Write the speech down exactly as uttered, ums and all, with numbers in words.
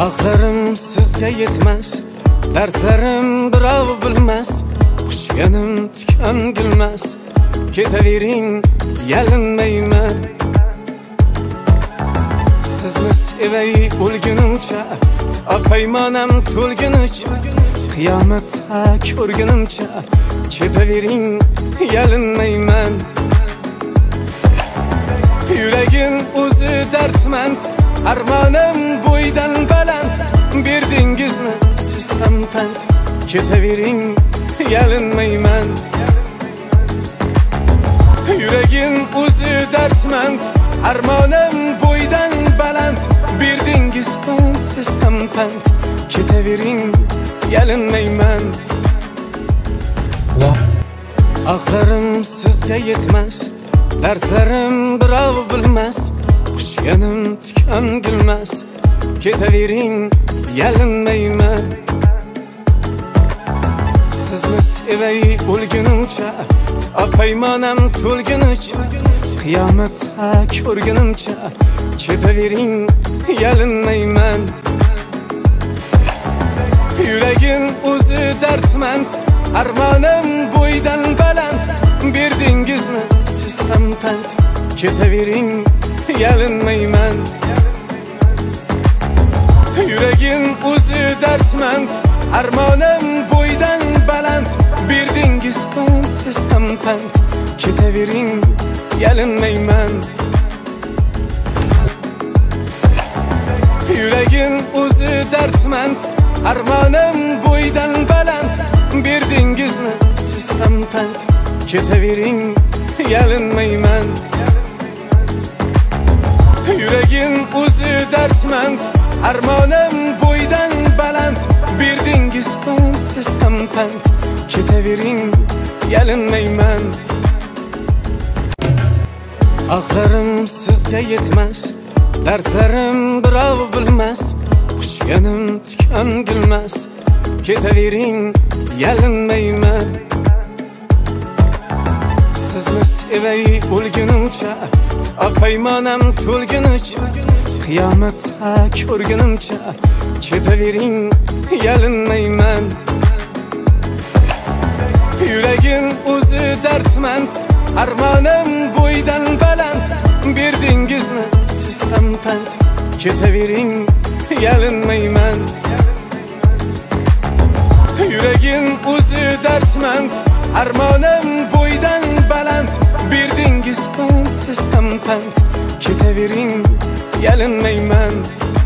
Ahlarım sizga yetmez, dertlerim birov bilmez. Quchganim tikan bilmez, ketavering yalinmayman. Sizni sevay o'lgunimcha, paymonam to'lgunicha, qiyomatda ko'rgunimcha, ketavering yalinmayman. Yuragim o'zi dardmand, armonim bo'ydan baland. Berdingizmi siz ham pand, ketavering yalinmayman. Yuragim o'zi dardmand, armonim bo'ydan baland. Berdingizmi siz ham pand, ketavering yalinmayman. Ahlarım sizga yetmez, dertlerim birov bilmez. Quchganim tikan bilmez, ketavering yalinmayman. Sizni sevay o'lgunimcha, paymonam to'lgunicha, qiyomatda ko'rgunimcha, ketavering yalinmayman. Yuragim o'zi dardmand, armonim bo'ydan baland. Berdingizmi siz ham pand, ketavering yalinmayman. Yuragim o'zi dardmand, armonim bo'ydan baland. Berdingizmi siz ham pand, ketavering yalinmayman. Yuragim o'zi dardmand, armonim bo'ydan baland. Berdingizmi siz ham pand, ketavering yalinmayman. Yuragim o'zi dardmand, armonim bo'ydan baland. Berdingizmi siz ham pand, ketavering yalinmayman. Ahlarım sizga yetmez, dertlerim birov bilmez. Quchganim tikan bilmez, ketavering yalinmayman. Sizni sevay o'lgunimcha, paymonam to'lgunicha, qiyomatda ko'rgunimcha, ketavering yalinmayman. Yuragim o'zi dardmand, armonim bo'ydan baland. Berdingizmi siz ham pand, ketavering yalinmayman. Yuragim o'zi dardmand, armonim bo'ydan baland. Berdingizmi siz ham pand, ketavering yalinmayman.